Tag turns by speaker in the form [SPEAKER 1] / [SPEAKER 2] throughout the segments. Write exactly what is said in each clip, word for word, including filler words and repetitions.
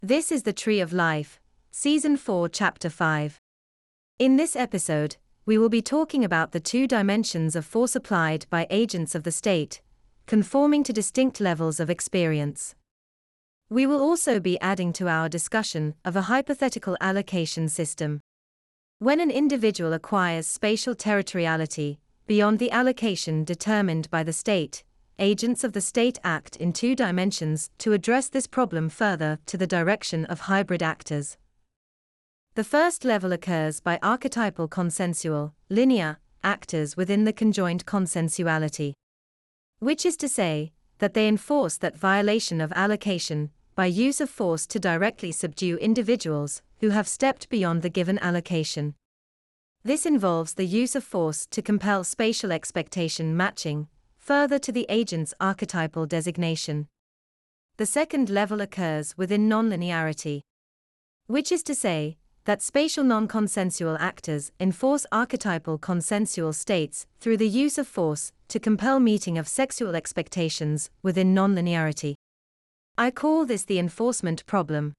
[SPEAKER 1] This is the Tree of Life, Season four, Chapter five. In this episode, we will be talking about the two dimensions of force applied by agents of the state, conforming to distinct levels of experience. We will also be adding to our discussion of a hypothetical allocation system. When an individual acquires spatial territoriality, beyond the allocation determined by the state, agents of the state act in two dimensions to address this problem further to the direction of hybrid actors. The first level occurs by archetypal consensual, linear, actors within the conjoined consensuality. Which is to say, that they enforce that violation of allocation by use of force to directly subdue individuals who have stepped beyond the given allocation. This involves the use of force to compel spatial expectation matching, further to the agent's archetypal designation. The second level occurs within nonlinearity. Which is to say, that spatial non-consensual actors enforce archetypal consensual states through the use of force to compel meeting of sexual expectations within nonlinearity. I call this the enforcement problem.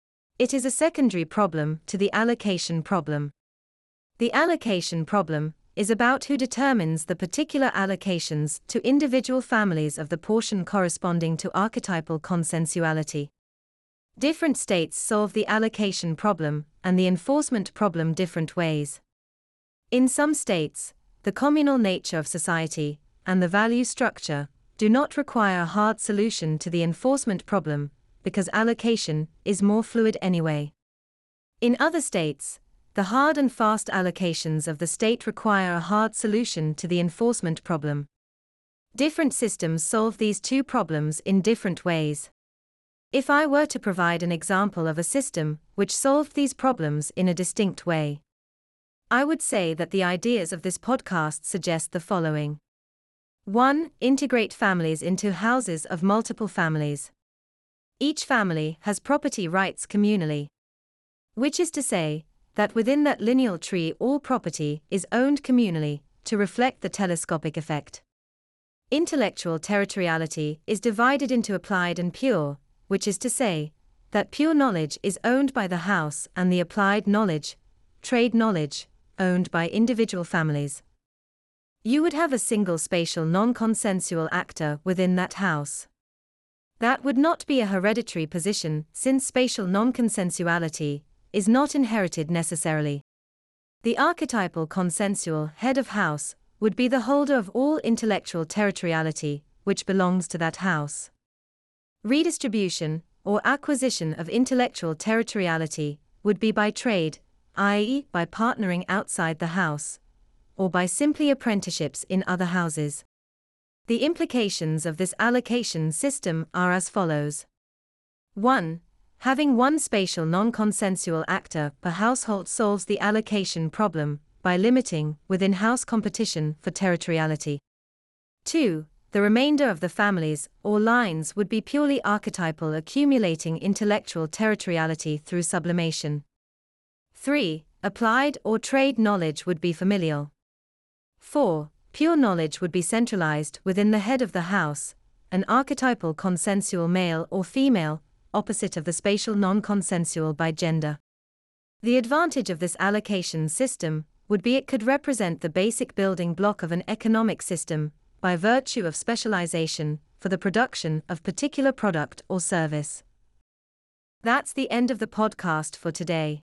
[SPEAKER 1] It is a secondary problem to the allocation problem. The allocation problem is about who determines the particular allocations to individual families of the portion corresponding to archetypal consensuality. Different states solve the allocation problem and the enforcement problem different ways. In some states, the communal nature of society and the value structure do not require a hard solution to the enforcement problem because allocation is more fluid anyway. In other states, the hard and fast allocations of the state require a hard solution to the enforcement problem. Different systems solve these two problems in different ways. If I were to provide an example of a system which solved these problems in a distinct way, I would say that the ideas of this podcast suggest the following. one. Integrate families into houses of multiple families. Each family has property rights communally. Which is to say, that within that lineal tree all property is owned communally, to reflect the telescopic effect. Intellectual territoriality is divided into applied and pure, which is to say, that pure knowledge is owned by the house and the applied knowledge, trade knowledge, owned by individual families. You would have a single spatial non-consensual actor within that house. That would not be a hereditary position, since spatial non-consensuality is not inherited necessarily. The archetypal consensual head of house would be the holder of all intellectual territoriality, which belongs to that house. Redistribution, or acquisition of intellectual territoriality, would be by trade, that is, by partnering outside the house, or by simply apprenticeships in other houses. The implications of this allocation system are as follows. one. Having one spatial non-consensual actor per household solves the allocation problem by limiting within-house competition for territoriality. two. The remainder of the families or lines would be purely archetypal, accumulating intellectual territoriality through sublimation. three. Applied or trade knowledge would be familial. four. Pure knowledge would be centralized within the head of the house, an archetypal consensual male or female, opposite of the spatial non-consensual by gender. The advantage of this allocation system would be it could represent the basic building block of an economic system, by virtue of specialization, for the production of particular product or service. That's the end of the podcast for today.